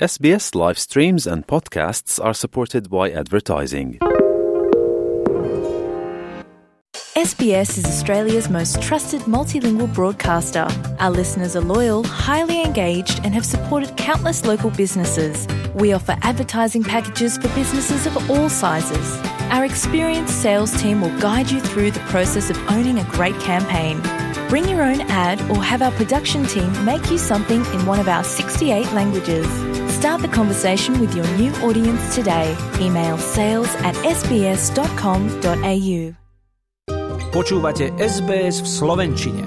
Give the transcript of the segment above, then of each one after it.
SBS live streams and podcasts are supported by advertising. SBS is Australia's most trusted multilingual broadcaster. Our listeners are loyal, highly engaged, and have supported countless local businesses. We offer advertising packages for businesses of all sizes. Our experienced sales team will guide you through the process of owning a great campaign. Bring your own ad or have our production team make you something in one of our 68 languages. Start the conversation with your new audience today. Email sales@sbs.com.au. Počúvate SBS v slovenčine.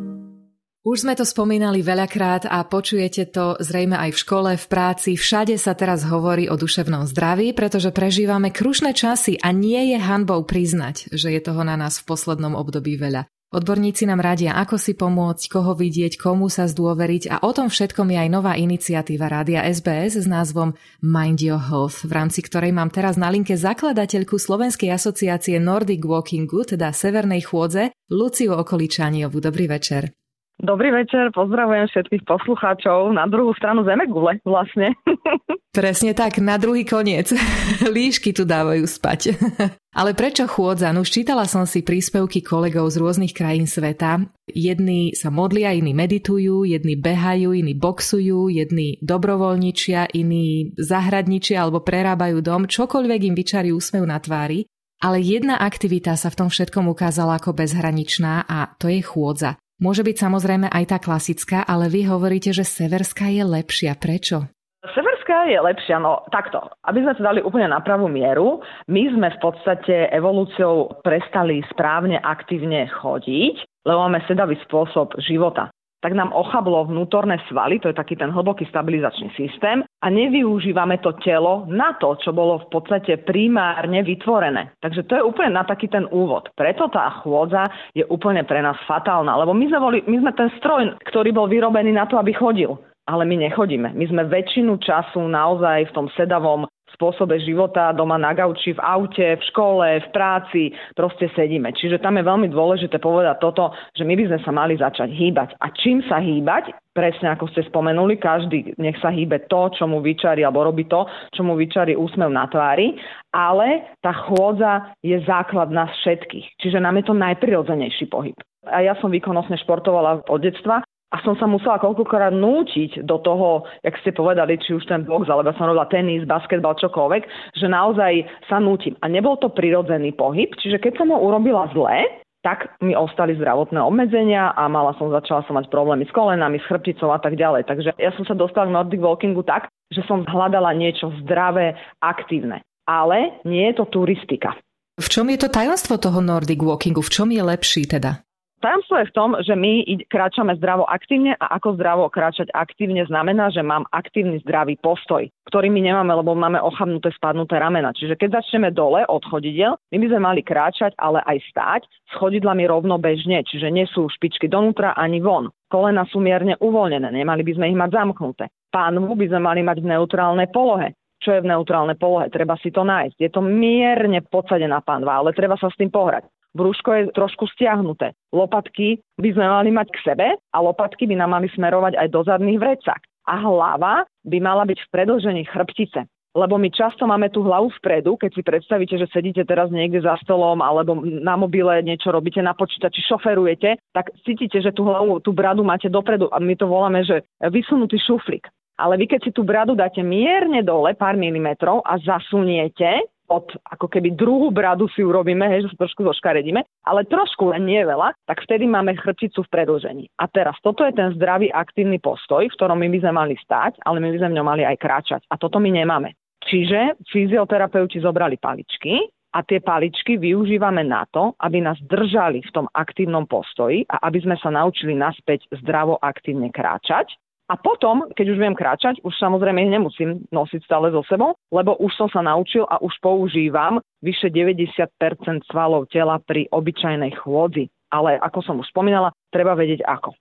Už sme to spomínali veľakrát a počujete to zrejme aj v škole, v práci. Všade sa teraz hovorí o duševnom zdraví, pretože prežívame krušné časy a nie je hanbou priznať, že je toho na nás v poslednom období veľa. Odborníci nám radia, ako si pomôcť, koho vidieť, komu sa zdôveriť a o tom všetkom je aj nová iniciatíva Rádia SBS s názvom Mind Your Health, v rámci ktorej mám teraz na linke zakladateľku Slovenskej asociácie Nordic Walkingu, teda Severnej chôdze, Luciu Okoličaniovú. Dobrý večer. Dobrý večer, pozdravujem všetkých poslucháčov na druhú stranu zemegule vlastne. Presne tak, na druhý koniec. Líšky tu dávajú spať. Ale prečo chôdza? No už čítala som si príspevky kolegov z rôznych krajín sveta. Jedni sa modlia, iní meditujú, jedni behajú, iní boxujú, jedni dobrovoľničia, iní zahradničia alebo prerábajú dom. Čokoľvek im vyčarí úsmev na tvári. Ale jedna aktivita sa v tom všetkom ukázala ako bezhraničná a to je chôdza. Môže byť samozrejme aj tá klasická, ale vy hovoríte, že severská je lepšia. Prečo? Severská je lepšia, no takto. Aby sme to dali úplne na pravú mieru, my sme v podstate evolúciou prestali správne aktívne chodiť, lebo máme sedavý spôsob života. Tak nám ochablo vnútorné svaly, to je taký ten hlboký stabilizačný systém a nevyužívame to telo na to, čo bolo v podstate primárne vytvorené. Takže to je úplne na taký ten úvod. Preto tá chôdza je úplne pre nás fatálna, lebo my sme ten stroj, ktorý bol vyrobený na to, aby chodil. Ale my nechodíme. My sme väčšinu času naozaj v tom sedavom spôsobe života, doma na gauči, v aute, v škole, v práci, proste sedíme. Čiže tam je veľmi dôležité povedať toto, že my by sme sa mali začať hýbať. A čím sa hýbať? Presne ako ste spomenuli, každý nech sa hýbe to, čo mu vyčarí, alebo robí to, čo mu vyčarí úsmev na tvári, ale tá chôdza je základ nás všetkých. Čiže nám je to najprirodzenejší pohyb. A ja som výkonnostne športovala od detstva, a som sa musela koľkokrát nútiť do toho, jak ste povedali, či už ten box, alebo som robila tenis, basketbal, čokoľvek, že naozaj sa nútim. A nebol to prirodzený pohyb, čiže keď som ho urobila zle, tak mi ostali zdravotné obmedzenia a začala som mať problémy s kolenami, s chrbticou a tak ďalej. Takže ja som sa dostala k Nordic Walkingu tak, že som hľadala niečo zdravé, aktívne. Ale nie je to turistika. V čom je to tajomstvo toho Nordic Walkingu? V čom je lepší teda? Tajomstvo je v tom, že my kráčame zdravo aktívne a ako zdravo kráčať aktívne znamená, že mám aktívny zdravý postoj, ktorý my nemáme, lebo máme ochabnuté, spadnuté ramena. Čiže keď začneme dole od chodidiel, my by sme mali kráčať, ale aj stáť s chodidlami rovno bežne, čiže nie sú špičky donútra ani von. Kolena sú mierne uvoľnené, nemali by sme ich mať zamknuté. Pánvu by sme mali mať v neutrálnej polohe. Čo je v neutrálnej polohe? Treba si to nájsť. Je to mierne podsadená pánva, ale treba sa s tým pohrať. Brúško je trošku stiahnuté. Lopatky by sme mali mať k sebe a lopatky by nám mali smerovať aj do zadných vrecák. A hlava by mala byť v predĺžení chrbtice. Lebo my často máme tú hlavu vpredu, keď si predstavíte, že sedíte teraz niekde za stolom alebo na mobile niečo robíte na počítači, šoferujete, tak cítite, že tú hlavu, tú bradu máte dopredu a my to voláme, že vysunutý šuflík. Ale vy keď si tú bradu dáte mierne dole, pár milimetrov a zasuniete, ako keby druhú bradu si urobíme, že sa trošku zoškaredíme, ale trošku, len nie veľa, tak vtedy máme chrbticu v predĺžení. A teraz, toto je ten zdravý aktívny postoj, v ktorom my by sme mali stáť, ale my by sme v ňom mali aj kráčať. A toto my nemáme. Čiže fyzioterapeuti zobrali paličky a tie paličky využívame na to, aby nás držali v tom aktívnom postoji a aby sme sa naučili naspäť zdravo aktívne kráčať. A potom, keď už viem kráčať, už samozrejme ich nemusím nosiť stále so sebou, lebo už som sa naučil a už používam vyše 90% svalov tela pri obyčajnej chôdzi. Ale ako som už spomínala, treba vedieť ako.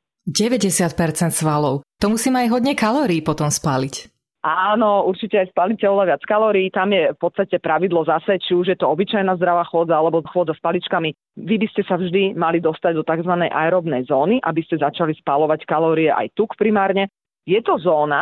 90% svalov. To musím aj hodne kalórií potom spáliť. Áno, určite aj spálite oveľa viac kalórií. Tam je v podstate pravidlo zase, či už je to obyčajná zdravá chôdza alebo chôdza s paličkami. Vy by ste sa vždy mali dostať do tzv. Aerobnej zóny, aby ste začali spaľovať kalórie aj tuk primárne. Je to zóna,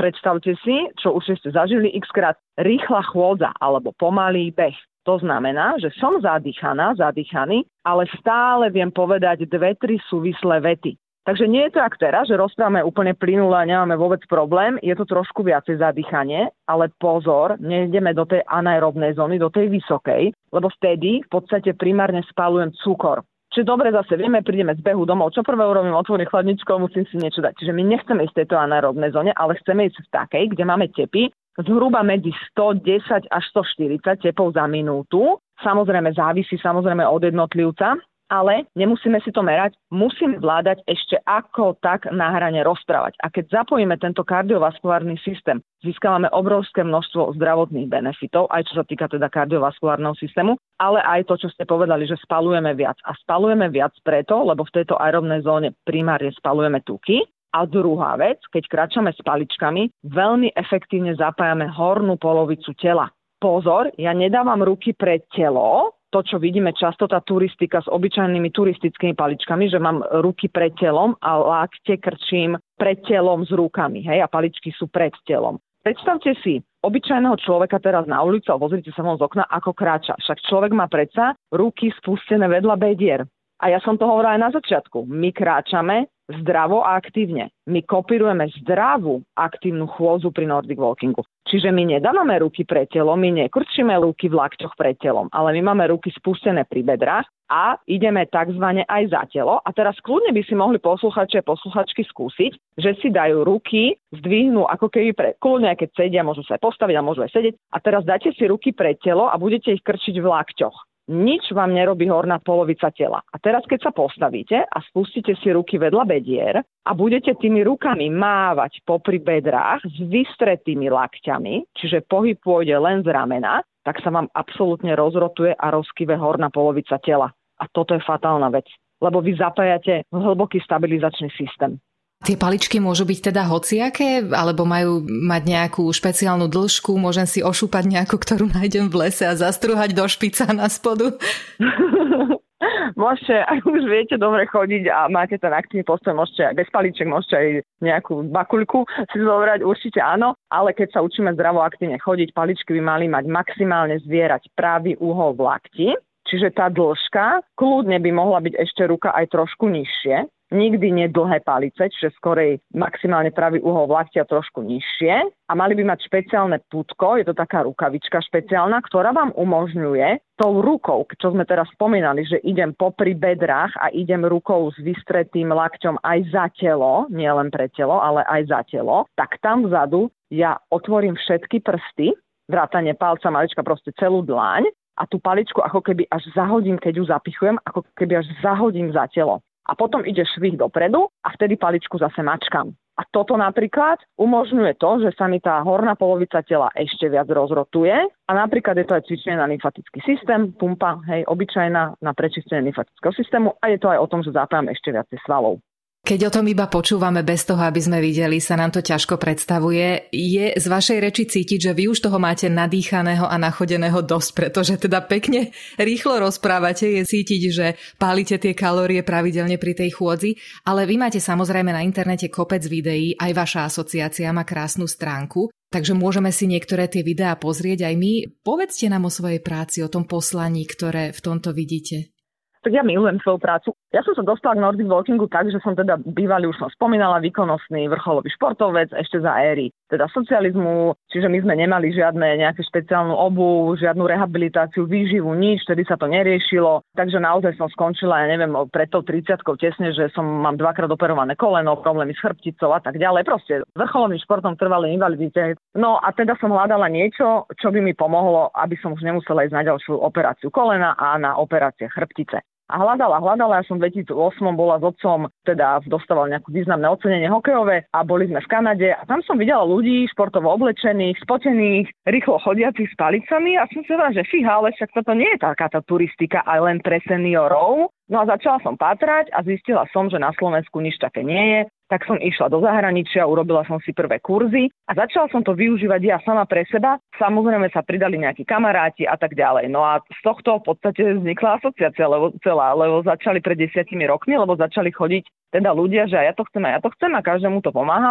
predstavte si, čo už ste zažili x-krát, rýchla chôdza alebo pomalý beh. To znamená, že som zadýchaný, ale stále viem povedať 2-3 súvislé vety. Takže nie je to jak teraz, že rozprávame úplne plynule a nemáme vôbec problém, je to trošku viacej zadýchanie, ale pozor, nejdeme do tej anaerobnej zóny, do tej vysokej, lebo vtedy v podstate primárne spalujem cukor. Čiže dobre, zase vieme, prídeme z behu domov, čo prvé urobím, otvorím chladničku, musím si niečo dať. Čiže my nechceme ísť v tejto anaerobnej zóne, ale chceme ísť v takej, kde máme tepy zhruba medzi 110 až 140 tepov za minútu. Samozrejme závisí od jednotlivca, ale nemusíme si to merať, musíme vládať ešte ako tak na hrane rozprávať. A keď zapojíme tento kardiovaskulárny systém, získavame obrovské množstvo zdravotných benefitov, aj čo sa týka teda kardiovaskulárneho systému, ale aj to, čo ste povedali, že spalujeme viac. A spalujeme viac preto, lebo v tejto aerobnej zóne primárne spalujeme tuky. A druhá vec, keď kráčame s paličkami, veľmi efektívne zapájame hornú polovicu tela. Pozor, ja nedávam ruky pred telo, to, čo vidíme často, tá turistika s obyčajnými turistickými paličkami, že mám ruky pred telom a lakte krčím pred telom s rukami, hej, a paličky sú pred telom. Predstavte si obyčajného človeka teraz na ulici, alebo pozrite sa von z okna, ako kráča. Však človek má predsa ruky spustené vedľa bedier. A ja som to hovorila aj na začiatku. My kráčame zdravo a aktívne. My kopírujeme zdravú aktívnu chôdzu pri Nordic Walkingu. Čiže my nedávame ruky pred telom, my nekrčíme ruky v lakťoch pred telom, ale my máme ruky spustené pri bedrách a ideme takzvané aj za telo. A teraz kľudne by si mohli posluchači a posluchačky skúsiť, že si dajú ruky, zdvihnú ako keby kľudne, keď sedia, môžu sa aj postaviť a môžu aj sedieť. A teraz dáte si ruky pred telo a budete ich krčiť v lakťoch. Nič vám nerobí horná polovica tela. A teraz, keď sa postavíte a spustíte si ruky vedľa bedier a budete tými rukami mávať popri bedrách s vystretými lakťami, čiže pohyb pôjde len z ramena, tak sa vám absolútne rozrotuje a rozkyve horná polovica tela. A toto je fatálna vec, lebo vy zapájate hlboký stabilizačný systém. Tie paličky môžu byť teda hociaké, alebo majú mať nejakú špeciálnu dĺžku, môžem si ošúpať nejakú, ktorú nájdem v lese a zastruhať do špica na spodu? Môžete, ak už viete dobre chodiť a máte ten aktívny postoj, môžete aj bez paliček, môžete aj nejakú bakuľku si zobrať, určite áno, ale keď sa učíme zdravo aktívne chodiť, paličky by mali mať maximálne zvierať pravý uhol v lakti, čiže tá dĺžka kľudne by mohla byť ešte ruka aj trošku nižšie. Nikdy nie dlhé palice, čiže skorej maximálne pravý uhol v lakti a trošku nižšie. A mali by mať špeciálne pútko, je to taká rukavička špeciálna, ktorá vám umožňuje tou rukou, čo sme teraz spomínali, že idem popri bedrách a idem rukou s vystretým lakťom aj za telo, nie len pre telo, ale aj za telo, tak tam vzadu ja otvorím všetky prsty, vrátane palca, malička, proste celú dlaň a tú paličku ako keby až zahodím, keď ju zapichujem, ako keby až zahodím za telo. A potom ide švih dopredu a vtedy paličku zase mačkam. A toto napríklad umožňuje to, že sa mi tá horná polovica tela ešte viac rozrotuje a napríklad je to aj cvičenie na lymfatický systém, pumpa, hej, obyčajná na prečistenie lymfatického systému a je to aj o tom, že zapájam ešte viacej svalov. Keď o tom iba počúvame bez toho, aby sme videli, sa nám to ťažko predstavuje. Je z vašej reči cítiť, že vy už toho máte nadýchaného a nachodeného dosť, pretože teda pekne rýchlo rozprávate, je cítiť, že pálite tie kalórie pravidelne pri tej chôdzi, ale vy máte samozrejme na internete kopec videí, aj vaša asociácia má krásnu stránku, takže môžeme si niektoré tie videá pozrieť aj my. Povedzte nám o svojej práci, o tom poslaní, ktoré v tomto vidíte. Tak ja milujem svoju prácu. Ja som sa dostala k Nordic Walkingu tak, že som teda bývalý, už som spomínala, výkonnostný vrcholový športovec ešte za éry teda socializmu, čiže my sme nemali žiadne nejaké špeciálnu obuv, žiadnu rehabilitáciu, výživu, nič, vtedy sa to neriešilo. Takže naozaj som skončila, ja neviem, pred tou 30-kou tesne, že mám 2-krát operované koleno, problémy s chrbticou a tak ďalej. Proste vrcholovým športom trvalej invalidite. No a teda som hľadala niečo, čo by mi pomohlo, aby som už nemusela ísť na ďalšiu operáciu kolena a na operácie chrbtice. A hľadala, ja som v 2008 bola s otcom, teda dostával nejaké významné ocenenie hokejové a boli sme v Kanade a tam som videla ľudí športovo oblečených, spotených, rýchlo chodiacich s palicami a som si povedala, že fíha, ale však toto nie je takáto turistika aj len pre seniorov. No a začala som pátrať a zistila som, že na Slovensku nič také nie je. Tak som išla do zahraničia, urobila som si prvé kurzy a začala som to využívať ja sama pre seba. Samozrejme sa pridali nejakí kamaráti a tak ďalej. No a z tohto v podstate vznikla asociácia lebo začali pred 10 rokmi, lebo začali chodiť teda ľudia, že ja to chcem a každému to pomáhalo.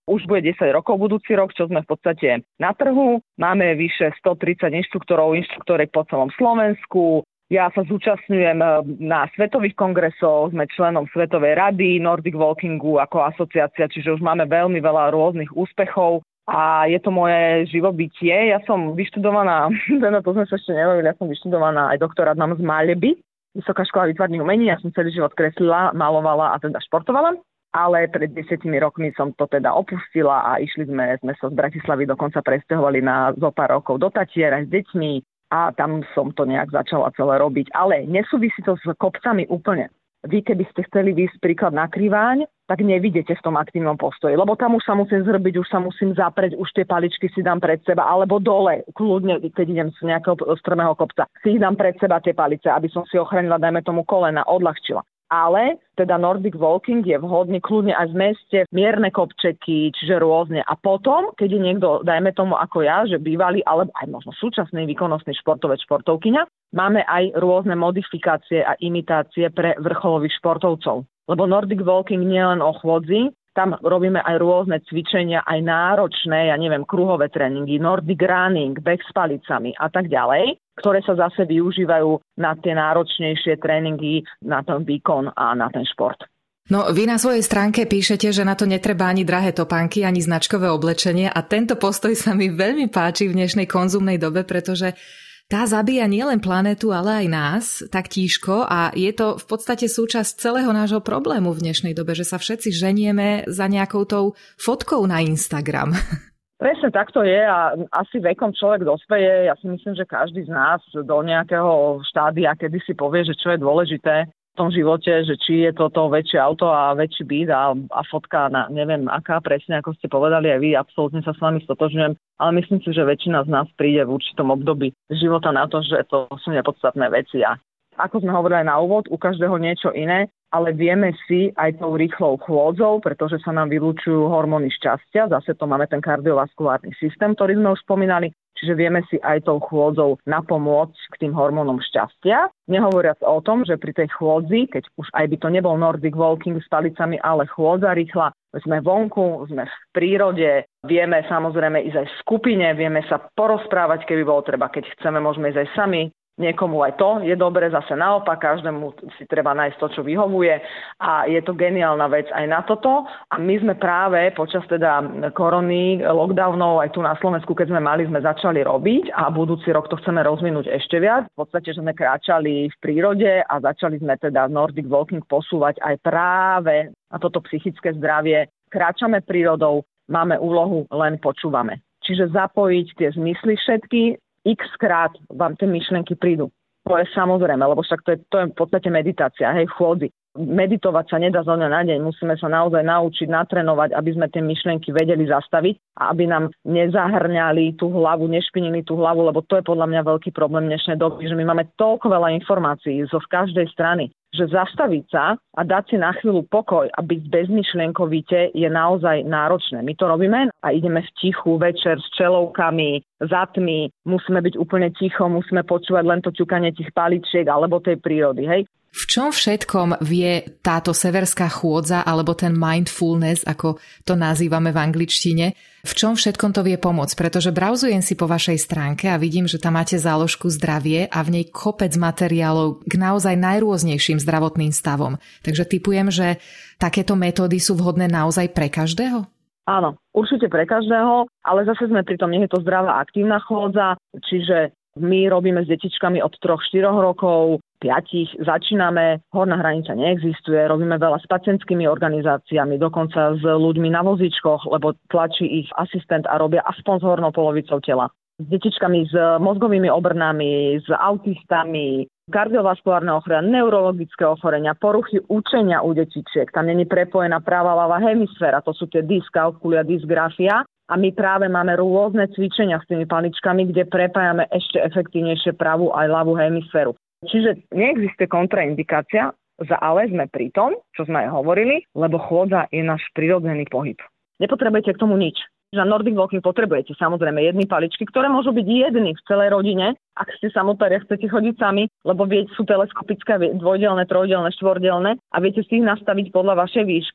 už bude 10 rokov budúci rok, čo sme v podstate na trhu. Máme vyše 130 inštruktorek po celom Slovensku. Ja sa zúčastňujem na svetových kongresoch, sme členom Svetovej rady Nordic Walkingu ako asociácia, čiže už máme veľmi veľa rôznych úspechov a je to moje živobytie. Ja som vyštudovaná, to sme sa ešte nebavili, ja som vyštudovaná aj doktorát mám z Maľeby, Vysoká škola výtvarných umení, ja som celý život kreslila, malovala a teda športovala. Ale pred 10 rokmi som to teda opustila a sme sa z Bratislavy dokonca presťahovali na zo pár rokov do Tatier aj s deťmi a tam som to nejak začala celé robiť. Ale nesúvisí to s kopcami úplne. Vy, keby ste chceli výjsť príklad na Kriváň, tak nevidíte v tom aktívnom postoji, lebo tam už sa musím zhrbiť, už sa musím zaprieť, už tie paličky si dám pred seba, alebo dole, kľudne, keď idem z nejakého strmého kopca, si ich dám pred seba tie palice, aby som si ochránila, dajme tomu kolena, odľahčila. Ale teda Nordic Walking je vhodný kľudne aj v meste, mierne kopčeky, čiže rôzne. A potom, keď je niekto, dajme tomu ako ja, že bývalý, alebo aj možno súčasný výkonnostný športovec, športovkyňa, máme aj rôzne modifikácie a imitácie pre vrcholových športovcov. Lebo Nordic Walking nie len o chôdzi, tam robíme aj rôzne cvičenia, aj náročné, kruhové tréningy, Nordic running, beh s palicami a tak ďalej, ktoré sa zase využívajú na tie náročnejšie tréningy, na ten výkon a na ten šport. No, vy na svojej stránke píšete, že na to netreba ani drahé topánky, ani značkové oblečenie a tento postoj sa mi veľmi páči v dnešnej konzumnej dobe, pretože tá zabíja nielen planétu, ale aj nás tak tížko a je to v podstate súčasť celého nášho problému v dnešnej dobe, že sa všetci ženieme za nejakou tou fotkou na Instagram. Presne tak to je a asi vekom človek dospeje. Ja si myslím, že každý z nás do nejakého štádia, kedy si povie, že čo je dôležité v tom živote, že či je to väčšie auto a väčší byt a fotka na neviem aká presne, ako ste povedali aj vy, absolútne sa s vami stotožňujem. Ale myslím si, že väčšina z nás príde v určitom období života na to, že to sú nepodstatné veci. A ako sme hovorili aj na úvod, u každého niečo iné, ale vieme si aj tou rýchlou chôdzou, pretože sa nám vylúčujú hormóny šťastia, zase to máme ten kardiovaskulárny systém, ktorý sme už spomínali, čiže vieme si aj tou chôdzou napomôcť k tým hormónom šťastia. Nehovoriac o tom, že pri tej chôdzi, keď už aj by to nebol Nordic Walking s palicami, ale chôdza rýchla, sme vonku, sme v prírode, vieme samozrejme ísť aj v skupine, vieme sa porozprávať, keby bolo treba, keď chceme, môžeme ísť aj sami. Niekomu aj to je dobre, zase naopak, každému si treba nájsť to, čo vyhovuje a je to geniálna vec aj na toto. A my sme práve počas teda korony, lockdownov aj tu na Slovensku, keď sme mali, sme začali robiť a budúci rok to chceme rozvinúť ešte viac. V podstate, že sme kráčali v prírode a začali sme teda Nordic Walking posúvať aj práve na toto psychické zdravie. Kráčame prírodou, máme úlohu, len počúvame. Čiže zapojiť tie zmysly všetky, x-krát vám tie myšlienky prídu. To je samozrejme, lebo však to je v podstate meditácia, chôdzi. Meditovať sa nedá zo dňa na deň, musíme sa naozaj naučiť, natrénovať, aby sme tie myšlienky vedeli zastaviť a aby nám nezahrňali tú hlavu, nešpinili tú hlavu, lebo to je podľa mňa veľký problém dnešnej doby, že my máme toľko veľa informácií zo každej strany, že zastaviť sa a dať si na chvíľu pokoj a byť bezmyšlienkovite je naozaj náročné. My to robíme a ideme v tichu večer s čelovkami, za tmy, musíme byť úplne ticho, musíme počúvať len to ťukanie tých paličiek alebo tej prírody, hej. V čom všetkom vie táto severská chôdza alebo ten mindfulness, ako to nazývame v angličtine, v čom všetkom to vie pomôcť? Pretože browzujem si po vašej stránke a vidím, že tam máte záložku zdravie a v nej kopec materiálov k naozaj najrôznejším zdravotným stavom. Takže tipujem, že takéto metódy sú vhodné naozaj pre každého? Áno, určite pre každého, ale zase sme pri tom, nie je to zdravá aktívna chôdza, čiže my robíme s detičkami od 3-4 rokov, 5 začíname, horná hranica neexistuje, robíme veľa s pacientskými organizáciami, dokonca s ľuďmi na vozíčkoch, lebo tlačí ich asistent a robia aspoň s hornou polovicou tela. S detičkami s mozgovými obrnami, s autistami, kardiovaskulárne ochorenia, neurologické ochorenia, poruchy učenia u detičiek. Tam není prepojená práva ľavá hemisféra, to sú tie dyskalkulia, dysgrafia. A my práve máme rôzne cvičenia s tými paličkami, kde prepájame ešte efektívnejšie pravú aj ľavú hemisféru. Čiže neexistuje kontraindikácia, ale sme pri tom, čo sme aj hovorili, lebo chôdza je náš prirodzený pohyb. Nepotrebujete k tomu nič. Na Nordic Walking potrebujete samozrejme jedny paličky, ktoré môžu byť jedny v celej rodine, ak ste samotári a chcete chodiť sami, lebo sú teleskopické, dvojdelné, trojdelné, štvordelné a viete si ich nastaviť podľa vašej výšky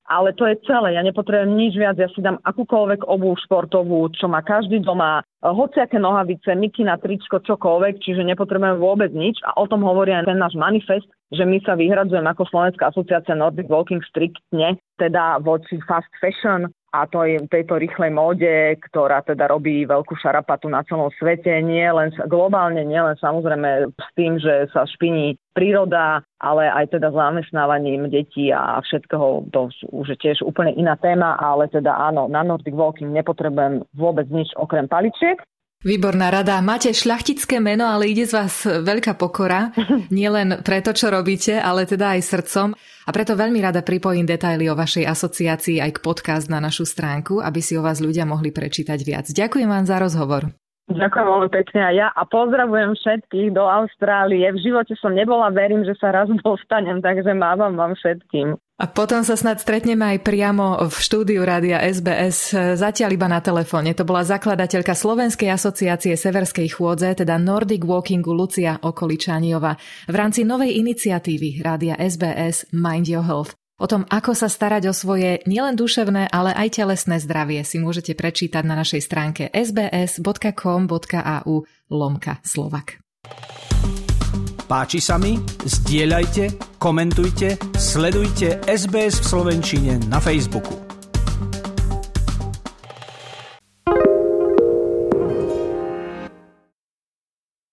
ale to je celé. Ja nepotrebujem nič viac, ja si dám akúkoľvek obuv športovú, čo má každý doma, hociaké nohavice, mikina, tričko, čokoľvek, čiže nepotrebujem vôbec nič a o tom hovorí aj ten náš manifest, že my sa vyhradzujeme ako Slovenská asociácia Nordic Walking striktne, teda voči fast fashion a tejto rýchlej móde, ktorá teda robí veľkú šarapatu na celom svete, nie len globálne, nie len samozrejme s tým, že sa špiní príroda, ale aj teda zamestnávaním detí a všetkého, to už je tiež úplne iná téma, ale teda áno, na Nordic Walking nepotrebujem vôbec nič okrem paličiek. Výborná rada. Máte šľachtické meno, ale ide z vás veľká pokora. Nie len preto, čo robíte, ale teda aj srdcom. A preto veľmi rada pripojím detaily o vašej asociácii aj k podcast na našu stránku, aby si o vás ľudia mohli prečítať viac. Ďakujem vám za rozhovor. Ďakujem veľmi pekne aj ja a pozdravujem všetkých do Austrálie. V živote som nebola, verím, že sa raz dostanem, takže mávam vám všetkým. A potom sa snad stretneme aj priamo v štúdiu rádia SBS, zatiaľ iba na telefóne. To bola zakladateľka Slovenskej asociácie Severskej chôdze, teda Nordic Walkingu, Lucia Okoličániová, v rámci novej iniciatívy rádia SBS Mind Your Health. O tom, ako sa starať o svoje nielen duševné, ale aj telesné zdravie, si môžete prečítať na našej stránke sbs.com.au/Slovak. Páči sa mi? Zdieľajte, komentujte, sledujte SBS v slovenčine na Facebooku.